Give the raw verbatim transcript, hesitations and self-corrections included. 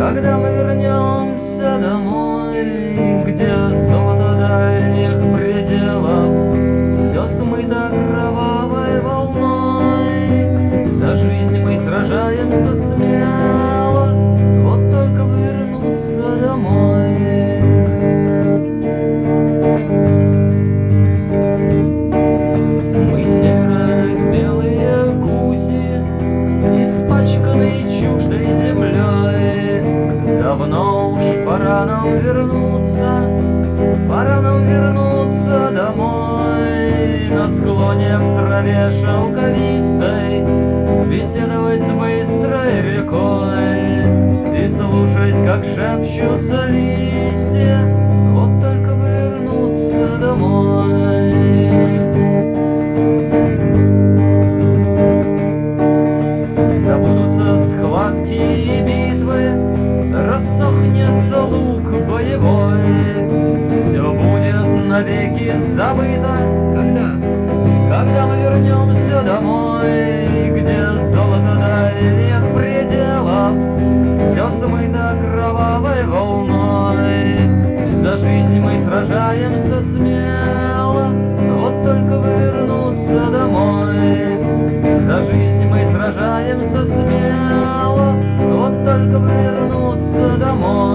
Когда мы вернемся домой, где золото дальних пределов все смыто кровавой волной, за жизнь мы сражаемся смело, вот только бы вернуться домой. Мы семеро белые гуси, испачканные чуждой землей. Давно уж пора нам вернуться, пора нам вернуться домой. На склоне в траве шелковистой беседовать с быстрой рекой и слушать, как шепчутся листья, вот только бы вернуться домой. Забудутся схватки и битвы, рассохнется лук боевой, все будет навеки забыто. Когда? Когда мы вернемся домой, где золото дальних пределов все смыто кровавой волной. За жизнь мы сражаемся смело, вот только бы вернуться домой. За жизнь мы сражаемся смело, вот только бы вернуться домой.